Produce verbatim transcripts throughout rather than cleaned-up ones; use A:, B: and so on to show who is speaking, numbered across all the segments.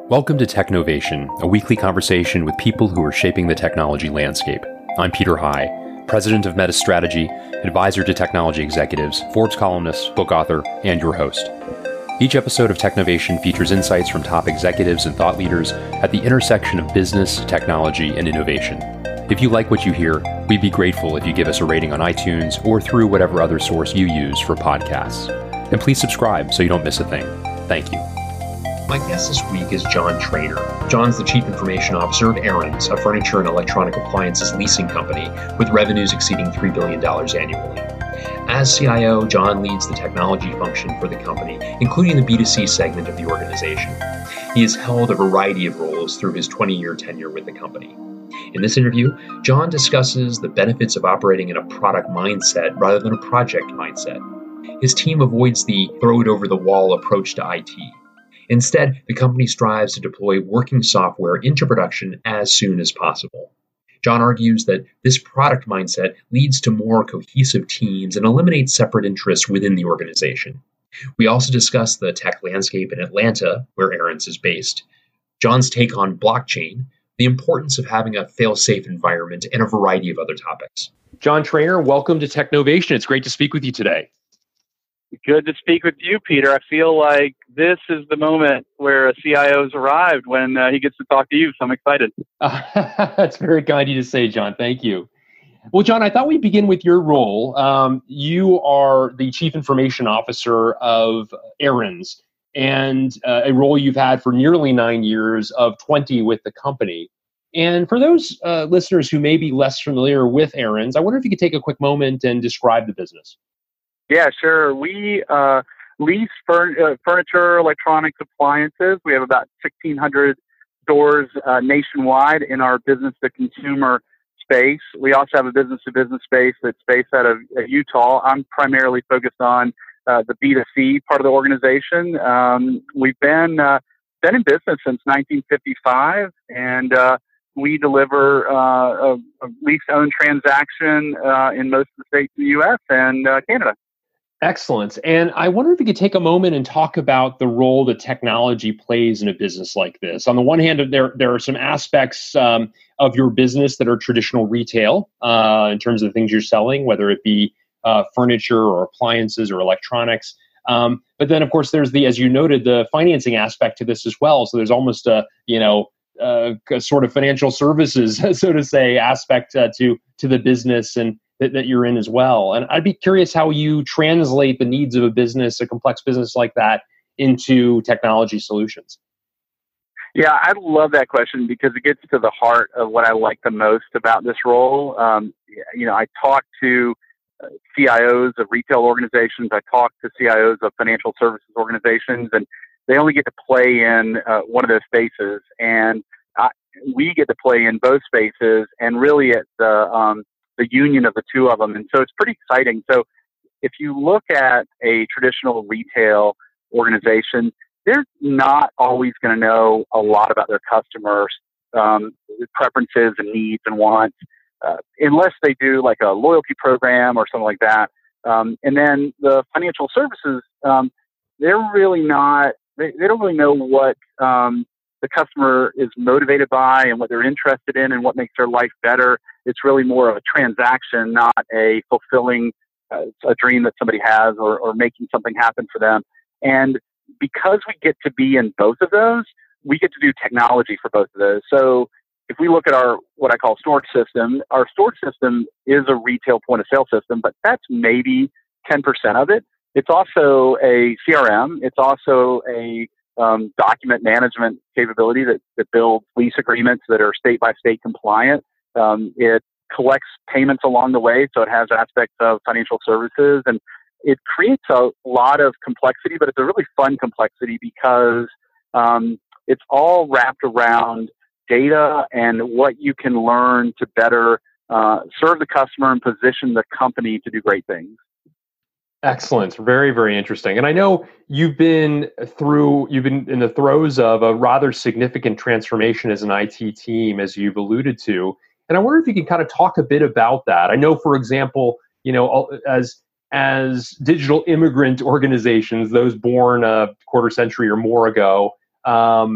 A: Welcome to Technovation, a weekly conversation with people who are shaping the technology landscape. I'm Peter High, president of Meta Strategy, advisor to technology executives, Forbes columnist, book author, and your host. Each episode of Technovation features insights from top executives and thought leaders at the intersection of business, technology, and innovation. If you like what you hear, we'd be grateful if you give us a rating on iTunes or through whatever other source you use for podcasts. And please subscribe so you don't miss a thing. Thank you. My guest this week is John Trainor. John's the Chief Information Officer of Aaron's, a furniture and electronic appliances leasing company with revenues exceeding three billion dollars annually. As C I O, John leads the technology function for the company, including the B two C segment of the organization. He has held a variety of roles through his twenty-year tenure with the company. In this interview, John discusses the benefits of operating in a product mindset rather than a project mindset. His team avoids the throw-it-over-the-wall approach to I T. Instead, the company strives to deploy working software into production as soon as possible. John argues that this product mindset leads to more cohesive teams and eliminates separate interests within the organization. We also discuss the tech landscape in Atlanta, where Aaron's is based, John's take on blockchain, the importance of having a fail-safe environment, and a variety of other topics. John Trainor, welcome to Technovation. It's great to speak with you today.
B: Good to speak with you, Peter. I feel like this is the moment where a C I O's arrived when uh, he gets to talk to you, so I'm excited.
A: Uh, that's very kind of you to say, John. Thank you. Well, John, I thought we'd begin with your role. Um, you are the Chief Information Officer of Aaron's, and uh, a role you've had for nearly nine years of twenty with the company. And for those uh, listeners who may be less familiar with Aaron's, I wonder if you could take a quick moment and describe the business.
B: Yeah, sure. We uh, lease fur- uh, furniture, electronics, appliances. We have about sixteen hundred stores uh, nationwide in our business-to-consumer space. We also have a business-to-business space that's based out of uh, Utah. I'm primarily focused on uh, the B two C part of the organization. Um, we've been uh, been in business since nineteen fifty-five, and uh, we deliver uh, a, a lease-owned transaction uh, in most of the states in the U S and uh, Canada.
A: Excellent. And I wonder if you could take a moment and talk about the role that technology plays in a business like this. On the one hand, there, there are some aspects um, of your business that are traditional retail uh, in terms of the things you're selling, whether it be uh, furniture or appliances or electronics. Um, but then, of course, there's the, as you noted, the financing aspect to this as well. So there's almost a, you know, uh, a sort of financial services, so to say, aspect uh, to to the business and that, that you're in as well. And I'd be curious how you translate the needs of a business, a complex business like that, into technology solutions.
B: Yeah, I love that question because it gets to the heart of what I like the most about this role. Um, you know, I talk to C I Os of retail organizations. I talk to C I Os of financial services organizations, and they only get to play in uh, one of those spaces. And I, we get to play in both spaces and really at the um, the union of the two of them. And so it's pretty exciting. So if you look at a traditional retail organization, they're not always going to know a lot about their customers' um, preferences and needs and wants, uh, unless they do like a loyalty program or something like that. Um, and then the financial services, um, they're really not, they, they don't really know what um, the customer is motivated by and what they're interested in and what makes their life better. It's really more of a transaction, not a fulfilling uh, a dream that somebody has or, or making something happen for them. And because we get to be in both of those, we get to do technology for both of those. So if we look at our, what I call storage system, our storage system is a retail point of sale system, but that's maybe ten percent of it. It's also a C R M. It's also a um, document management capability that, that builds lease agreements that are state by state compliant. Um, it collects payments along the way, so it has aspects of financial services, and it creates a lot of complexity, but it's a really fun complexity because um, it's all wrapped around data and what you can learn to better uh, serve the customer and position the company to do great things.
A: Excellent. Very, very interesting. And I know you've been through, you've been in the throes of a rather significant transformation as an I T team, as you've alluded to. And I wonder if you can kind of talk a bit about that. I know, for example, you know, as as digital immigrant organizations, those born a quarter century or more ago, um,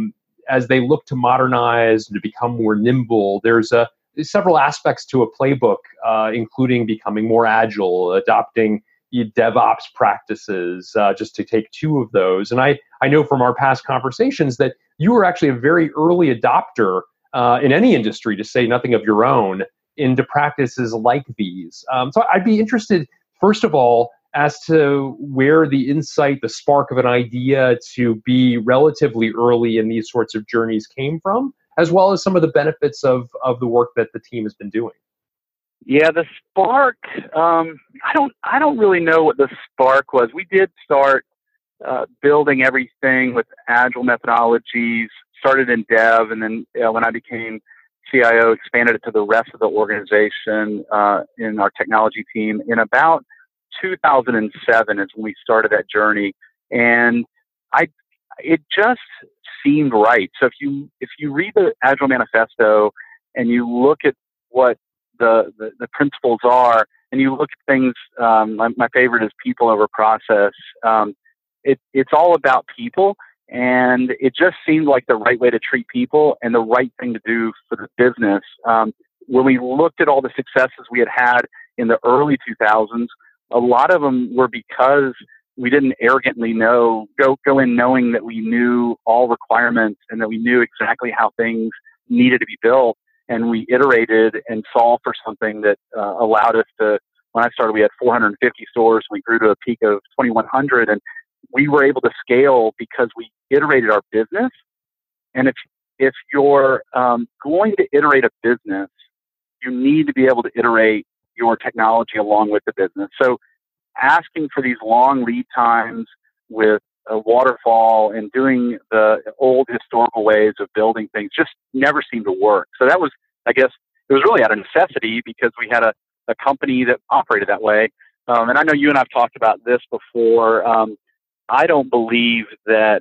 A: as they look to modernize and to become more nimble, there's a there's several aspects to a playbook, uh, including becoming more agile, adopting DevOps practices, uh, just to take two of those. And I, I know from our past conversations that you were actually a very early adopter uh, in any industry, to say nothing of your own, into practices like these. Um, so I'd be interested, first of all, as to where the insight, the spark of an idea to be relatively early in these sorts of journeys came from, as well as some of the benefits of, of the work that the team has been doing.
B: Yeah, the spark. Um, I don't. I don't really know what the spark was. We did start uh, building everything with agile methodologies. Started in dev, and then uh, when I became C I O, expanded it to the rest of the organization uh, in our technology team. In about two thousand seven is when we started that journey, and I. It just seemed right. So if you if you read the Agile Manifesto and you look at what The, the, the principles are, and you look at things, um, my, my favorite is people over process. Um, it, it's all about people, and it just seemed like the right way to treat people and the right thing to do for the business. Um, when we looked at all the successes we had had in the early two thousands, a lot of them were because we didn't arrogantly know, go, go in knowing that we knew all requirements and that we knew exactly how things needed to be built. And we iterated and solved for something that uh, allowed us to, when I started, we had four hundred fifty stores. We grew to a peak of twenty-one hundred, and we were able to scale because we iterated our business. And if, if you're um, going to iterate a business, you need to be able to iterate your technology along with the business. So asking for these long lead times with a waterfall and doing the old historical ways of building things just never seemed to work. So that was, I guess, it was really out of necessity because we had a, a company that operated that way. Um, and I know you and I've talked about this before. Um, I don't believe that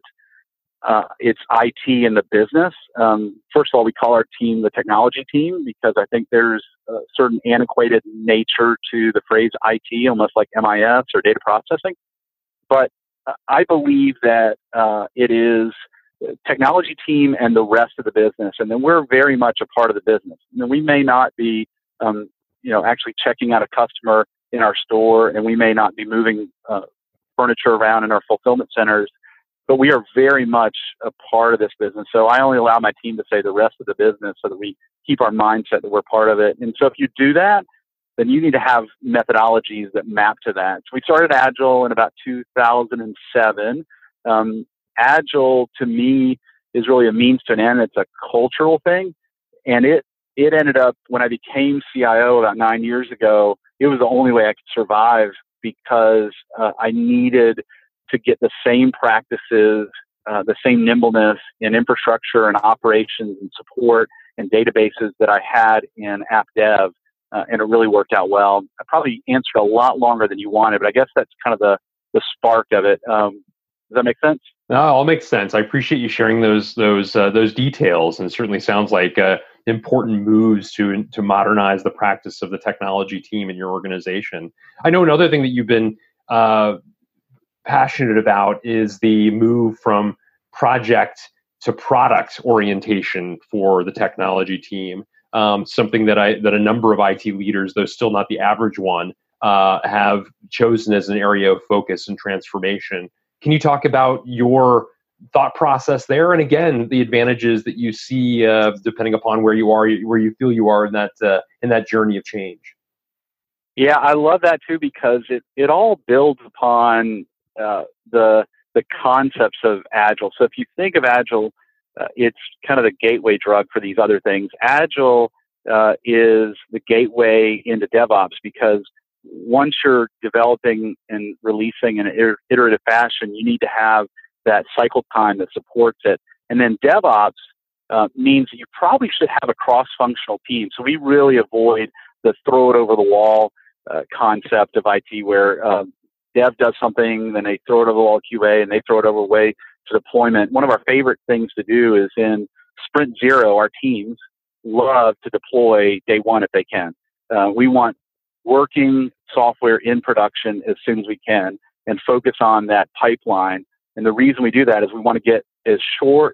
B: uh, it's I T in the business. Um, first of all, we call our team the technology team because I think there's a certain antiquated nature to the phrase I T, almost like M I S or data processing. But I believe that uh, it is the technology team and the rest of the business, and then we're very much a part of the business. And we may not be, um, you know, actually checking out a customer in our store, and we may not be moving uh, furniture around in our fulfillment centers, but we are very much a part of this business. So I only allow my team to say the rest of the business so that we keep our mindset that we're part of it. And so if you do that, then you need to have methodologies that map to that. So we started Agile in about two thousand seven. Um, Agile, to me, is really a means to an end. It's a cultural thing. And it it ended up, when I became C I O about nine years ago, it was the only way I could survive because uh, I needed to get the same practices, uh, the same nimbleness in infrastructure and operations and support and databases that I had in app dev. Uh, and it really worked out well. I probably answered a lot longer than you wanted, but I guess that's kind of the, the spark of it. Um, does that make sense?
A: No, it all makes sense. I appreciate you sharing those those uh, those details, and it certainly sounds like uh, important moves to to modernize the practice of the technology team in your organization. I know another thing that you've been uh, passionate about is the move from project to product orientation for the technology team. Um, something that I that a number of I T leaders, though still not the average one, uh, have chosen as an area of focus and transformation. Can you talk about your thought process there, and again, the advantages that you see uh, depending upon where you are, where you feel you are in that uh, in that journey of change?
B: Yeah, I love that too because it it all builds upon uh, the the concepts of Agile. So if you think of Agile, Uh, it's kind of the gateway drug for these other things. Agile uh, is the gateway into DevOps because once you're developing and releasing in an iter- iterative fashion, you need to have that cycle time that supports it. And then DevOps uh, means that you probably should have a cross-functional team. So we really avoid the throw it over the wall uh, concept of I T where uh, Dev does something, then they throw it over the wall Q A, and they throw it over the way to deployment. One of our favorite things to do is in Sprint Zero, our teams love to deploy day one if they can. Uh, we want working software in production as soon as we can and focus on that pipeline. And the reason we do that is we want to get as short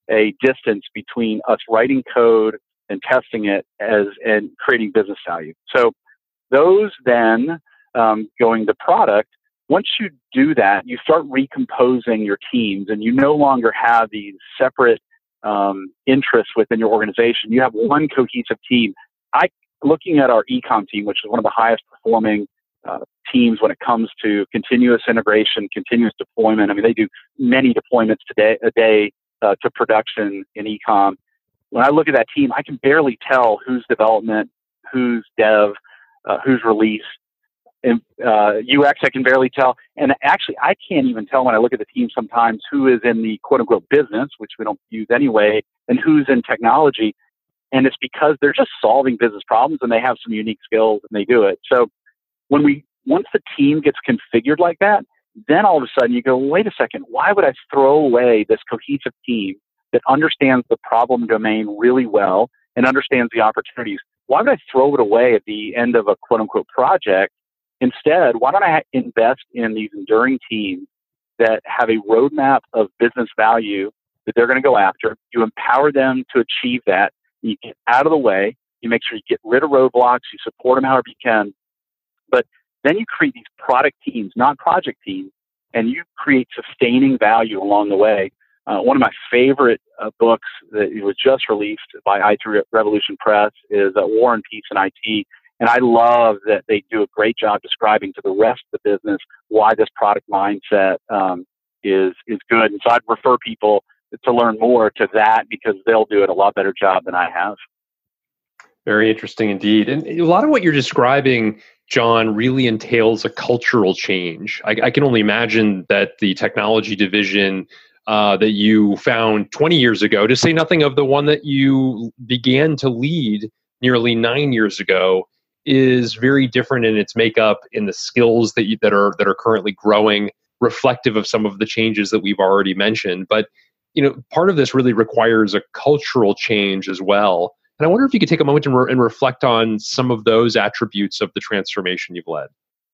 B: a distance between us writing code and testing it as and creating business value. So those then um, going to product, once you do that, you start recomposing your teams, and you no longer have these separate um, interests within your organization. You have one cohesive team. I looking at our e-com team, which is one of the highest performing uh, teams when it comes to continuous integration, continuous deployment. I mean, they do many deployments today a day uh, to production in e-com. When I look at that team, I can barely tell who's development, who's dev, uh, who's release. And uh, U X, I can barely tell. And actually, I can't even tell when I look at the team sometimes who is in the quote-unquote business, which we don't use anyway, and who's in technology. And it's because they're just solving business problems, and they have some unique skills, and they do it. So when we once the team gets configured like that, then all of a sudden you go, wait a second, why would I throw away this cohesive team that understands the problem domain really well and understands the opportunities? Why would I throw it away at the end of a quote-unquote project? Instead, why don't I invest in these enduring teams that have a roadmap of business value that they're going to go after? You empower them to achieve that. You get out of the way. You make sure you get rid of roadblocks. You support them however you can. But then you create these product teams, not project teams, and you create sustaining value along the way. Uh, one of my favorite uh, books that was just released by I T Revolution Press is uh, War and Peace in I T. And I love that they do a great job describing to the rest of the business why this product mindset um, is is good. And so I'd refer people to learn more to that because they'll do it a lot better job than I have.
A: Very interesting indeed. And a lot of what you're describing, John, really entails a cultural change. I, I can only imagine that the technology division uh, that you found twenty years ago, to say nothing of the one that you began to lead nearly nine years ago, is very different in its makeup, in the skills that you, that are that are currently growing, reflective of some of the changes that we've already mentioned. But you know, part of this really requires a cultural change as well. And I wonder if you could take a moment and, re- and reflect on some of those attributes of the transformation you've led.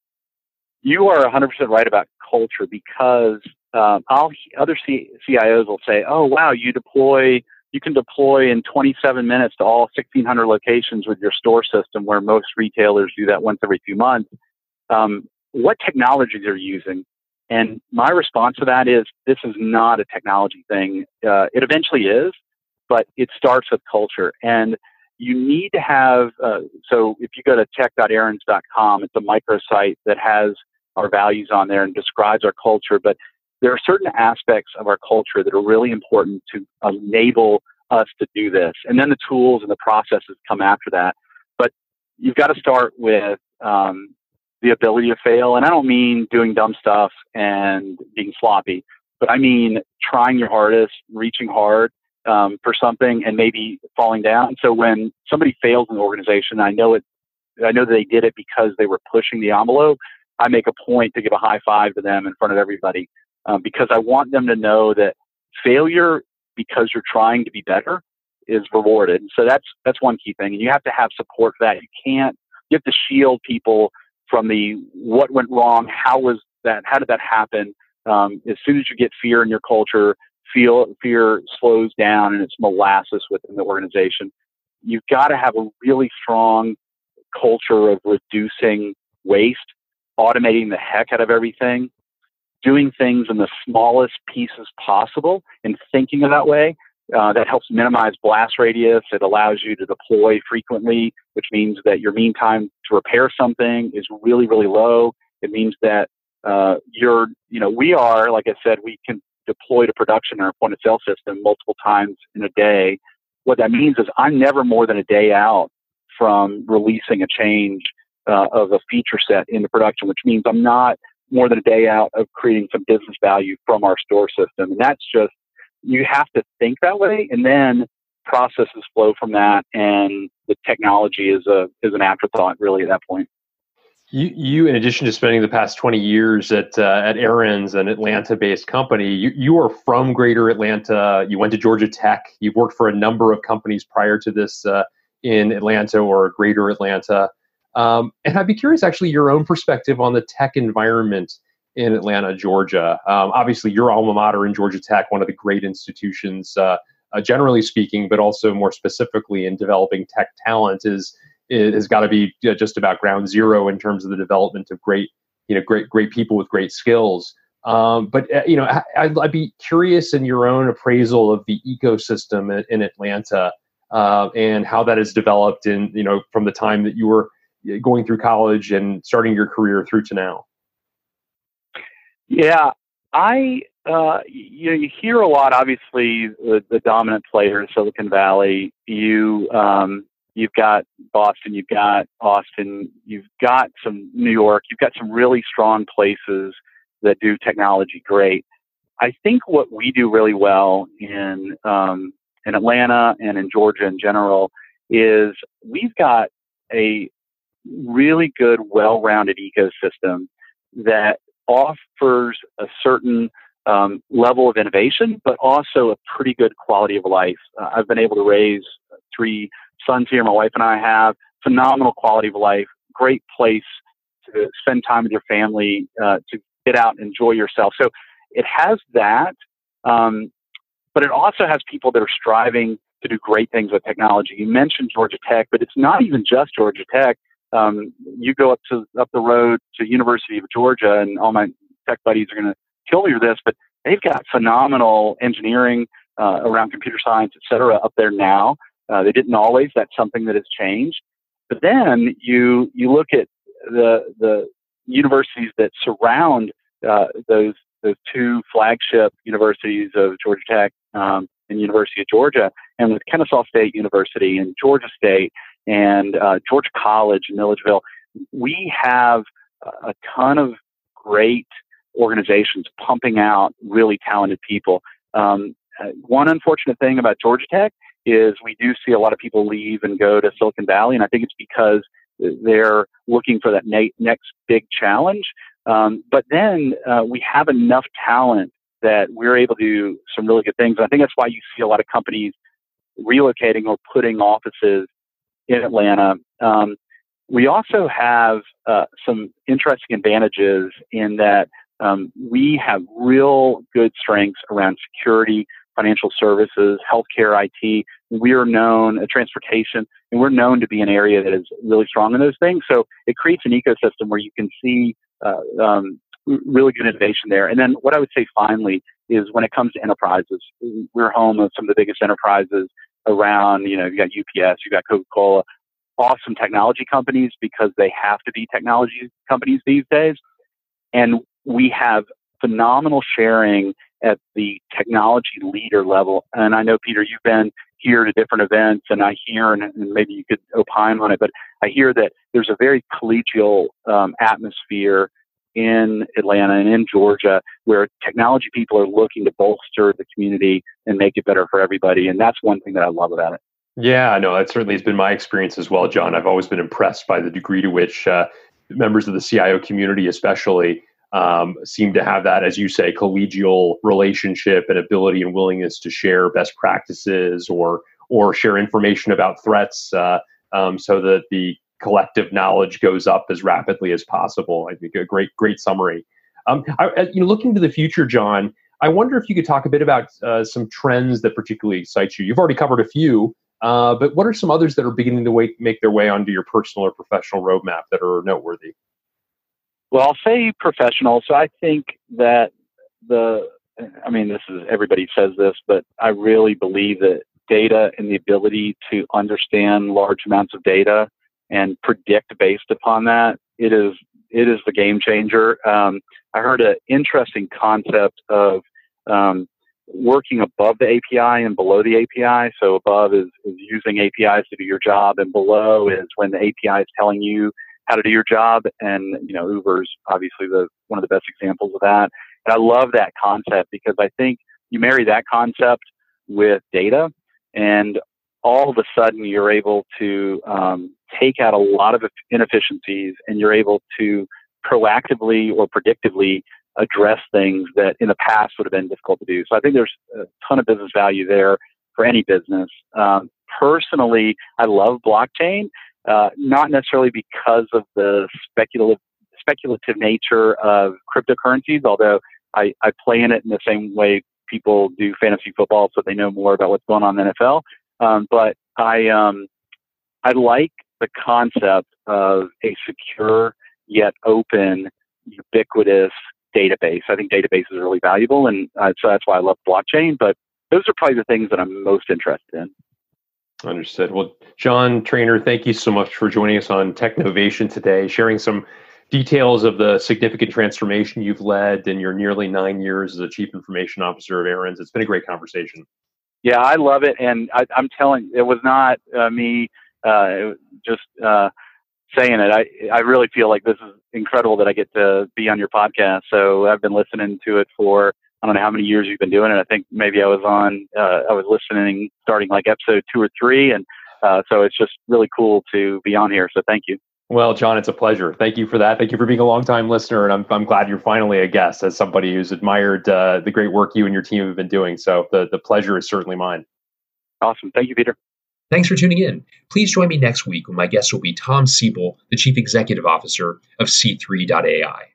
B: You are one hundred percent right about culture, because um, I'll, other C- CIOs will say, "Oh, wow, you deploy." You can deploy in twenty-seven minutes to all sixteen hundred locations with your store system, where most retailers do that once every few months. Um, what technologies are you using? And my response to that is, this is not a technology thing. Uh, it eventually is, but it starts with culture. And you need to have, uh, so if you go to tech dot aarons dot com, it's a microsite that has our values on there and describes our culture. But there are certain aspects of our culture that are really important to enable us to do this. And then the tools and the processes come after that. But you've got to start with um, the ability to fail. And I don't mean doing dumb stuff and being sloppy, but I mean trying your hardest, reaching hard um, for something, and maybe falling down. So when somebody fails in an organization, I know it, I know that they did it because they were pushing the envelope. I make a point to give a high five to them in front of everybody. Um, because I want them to know that failure, because you're trying to be better, is rewarded. And so that's that's one key thing. And you have to have support for that. You can't, you have to shield people from the what went wrong, how was that, how did that happen? Um, as soon as you get fear in your culture, feel, fear slows down and it's molasses within the organization. You've got to have a really strong culture of reducing waste, automating the heck out of everything, doing things in the smallest pieces possible and thinking of that way. Uh, that helps minimize blast radius. It allows you to deploy frequently, which means that your mean time to repair something is really, really low. It means that uh, you're, you know, we are, like I said, we can deploy to production in our point of sale system multiple times in a day. What that means is I'm never more than a day out from releasing a change uh, of a feature set into production, which means I'm not more than a day out of creating some business value from our store system. And that's just, you have to think that way, and then processes flow from that, and the technology is a is an afterthought really at that point.
A: You, you in addition to spending the past twenty years at uh, at Aaron's, an Atlanta-based company, you, you are from Greater Atlanta. You went to Georgia Tech. You've worked for a number of companies prior to this uh, in Atlanta or Greater Atlanta. Um, and I'd be curious, actually, your own perspective on the tech environment in Atlanta, Georgia. Um, obviously, your alma mater in Georgia Tech, one of the great institutions uh, uh, generally speaking, but also more specifically in developing tech talent, is, is has got to be you know, just about ground zero in terms of the development of great, you know, great great people with great skills. Um, but uh, you know, I, I'd, I'd be curious in your own appraisal of the ecosystem in, in Atlanta uh, and how that has developed in you know from the time that you were going through college and starting your career through to now.
B: Yeah, I uh, you know you hear a lot. Obviously, the, the dominant player, Silicon Valley. You um, you've got Boston, you've got Austin, you've got some New York, you've got some really strong places that do technology great. I think what we do really well in um, in Atlanta and in Georgia in general is we've got a really good, well-rounded ecosystem that offers a certain um, level of innovation, but also a pretty good quality of life. Uh, I've been able to raise three sons here. My wife and I have phenomenal quality of life, great place to spend time with your family, uh, to get out and enjoy yourself. So it has that, um, but it also has people that are striving to do great things with technology. You mentioned Georgia Tech, but it's not even just Georgia Tech. Um, you go up to up the road to University of Georgia, and all my tech buddies are going to kill me for this, but they've got phenomenal engineering uh, around computer science, et cetera, up there now. Uh, they didn't always. That's something that has changed. But then you you look at the the universities that surround uh, those those two flagship universities of Georgia Tech um, and University of Georgia, and with Kennesaw State University and Georgia State and uh, Georgia College in Milledgeville, we have a ton of great organizations pumping out really talented people. Um, one unfortunate thing about Georgia Tech is we do see a lot of people leave and go to Silicon Valley, and I think it's because they're looking for that na- next big challenge. Um, but then uh, we have enough talent that we're able to do some really good things. And I think that's why you see a lot of companies relocating or putting offices in Atlanta. Um, we also have uh, some interesting advantages in that um, we have real good strengths around security, financial services, healthcare, I T. We are known, uh, transportation, and we're known to be an area that is really strong in those things. So it creates an ecosystem where you can see uh, um, really good innovation there. And then what I would say finally is when it comes to enterprises, we're home of some of the biggest enterprises around. You know, you got U P S, you got Coca-Cola, awesome technology companies because they have to be technology companies these days. And we have phenomenal sharing at the technology leader level. And I know, Peter, you've been here to different events, and I hear, and, and maybe you could opine on it, but I hear that there's a very collegial um, atmosphere in Atlanta and in Georgia where technology people are looking to bolster the community and make it better for everybody. And that's one thing that I love about it.
A: Yeah, no, that certainly has been my experience as well, John. I've always been impressed by the degree to which uh, members of the C I O community especially um, seem to have that, as you say, collegial relationship and ability and willingness to share best practices or or share information about threats uh, um, so that the collective knowledge goes up as rapidly as possible. I think a great, great summary. Um, I, you know, looking to the future, John, I wonder if you could talk a bit about uh, some trends that particularly excite you. You've already covered a few, uh, but what are some others that are beginning to wait, make their way onto your personal or professional roadmap that are noteworthy?
B: Well, I'll say professional. So I think that the, I mean, this is, everybody says this, but I really believe that data and the ability to understand large amounts of data and predict based upon that, it is, it is the game changer. Um, I heard an interesting concept of um, working above the A P I and below the A P I. So above is, is using A P Is to do your job, and below is when the A P I is telling you how to do your job. And, you know, Uber's obviously the one of the best examples of that. And I love that concept because I think you marry that concept with data, and all of a sudden you're able to um, take out a lot of inefficiencies, and you're able to proactively or predictively address things that in the past would have been difficult to do. So I think there's a ton of business value there for any business. Um, personally, I love blockchain. Uh, not necessarily because of the speculative speculative nature of cryptocurrencies, although I, I play in it in the same way people do fantasy football so they know more about what's going on in the N F L. Um, but I, um, I like the concept of a secure yet open, ubiquitous database. I think databases are really valuable, and uh, so that's why I love blockchain. But those are probably the things that I'm most interested in.
A: Understood. Well, John Trainor, thank you so much for joining us on Technovation today, sharing some details of the significant transformation you've led in your nearly nine years as a Chief Information Officer of Aaron's. It's been a great conversation.
B: Yeah, I love it. And I, I'm telling you, it was not uh, me uh, just uh, saying it. I, I really feel like this is incredible that I get to be on your podcast. So I've been listening to it for, I don't know how many years you've been doing it. I think maybe I was on, uh, I was listening starting like episode two or three. And uh, so it's just really cool to be on here. So thank you.
A: Well, John, it's a pleasure. Thank you for that. Thank you for being a longtime listener. And I'm I'm glad you're finally a guest as somebody who's admired uh, the great work you and your team have been doing. So the, the pleasure is certainly mine.
B: Awesome. Thank you, Peter.
C: Thanks for tuning in. Please join me next week when my guest will be Tom Siebel, the Chief Executive Officer of C three dot A I.